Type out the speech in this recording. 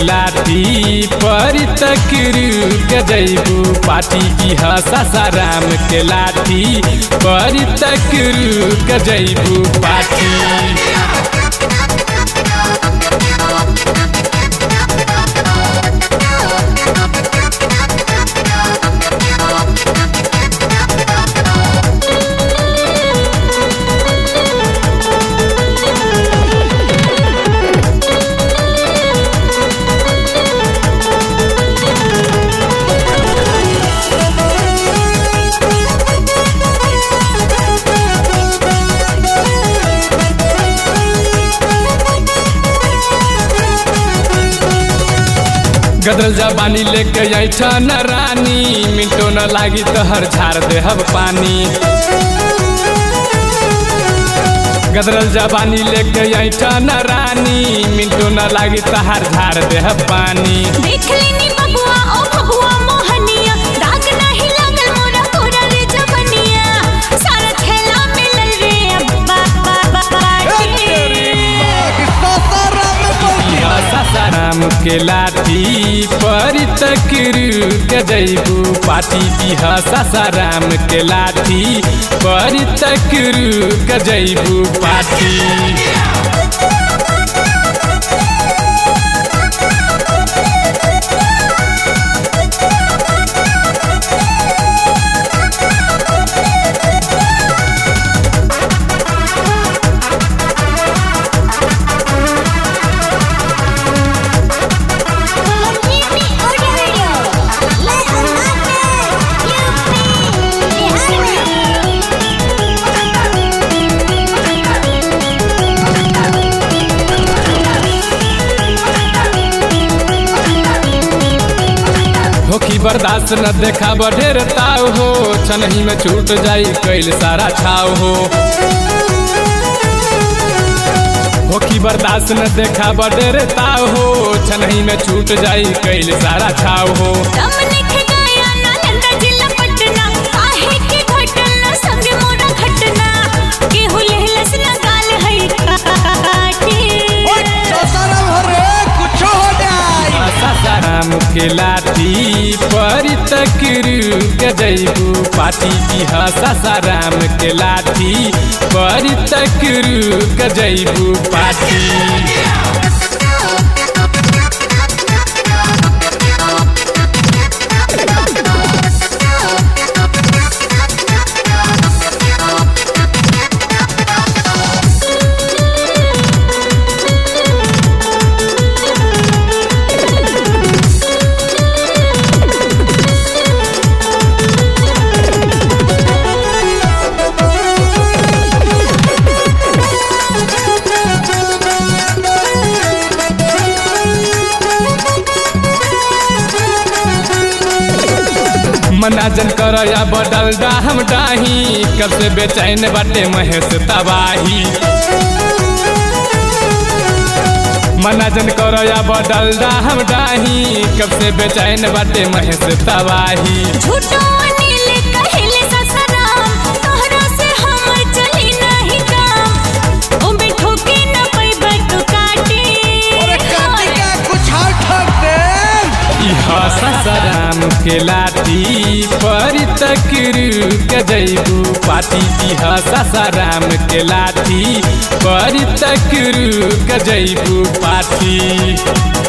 लाठी पर तक रुक जैबू पाटी की सासाराम के लाठी पर तक रुक जैबू पाटी। गदरल जबानी लेके ऐठा न रानी मिनटो न लागी तो हर झाड़ देहब पानी। गदरल जबानी लेके ऐठा न रानी मिनटो न लागी तो हर झाड़ देहब पानी। देख लेनी बबुआ ओ बबुआ मोहनिया दाग नहीं लागल मोरा तोरा रे जबनिया सारा खेला मिलल रे अब्बा सासाराम के लाठी पर तक रुक जैबू पाटी की सासाराम के लाठी पर तक रुक जैबू पाटी। होखी बर्दाश्त न देखा बढ़ेर ताव हो छनही में छूट जाई कैल सारा छाव हो। होखी बर्दाश्त न देखा बढ़ेर ताव हो छनही में छूट जाई कैल सारा छाव हो। सासाराम के लाठी पर तक रुक जैबू पाटी की सासाराम के लाठी पर तक रुक जैबू पाटी। मनाजन कर या बदल हम डाही कब से बेचैन बाटे महेश तबाही। मनाजन कर या बदल हम डाही कब से बेचैन बाटे महेश तबाही। सासाराम के लाठी पर तक रुक जैबू पाटी की सासाराम के लाठी पर तक रुक जैबू पाटी।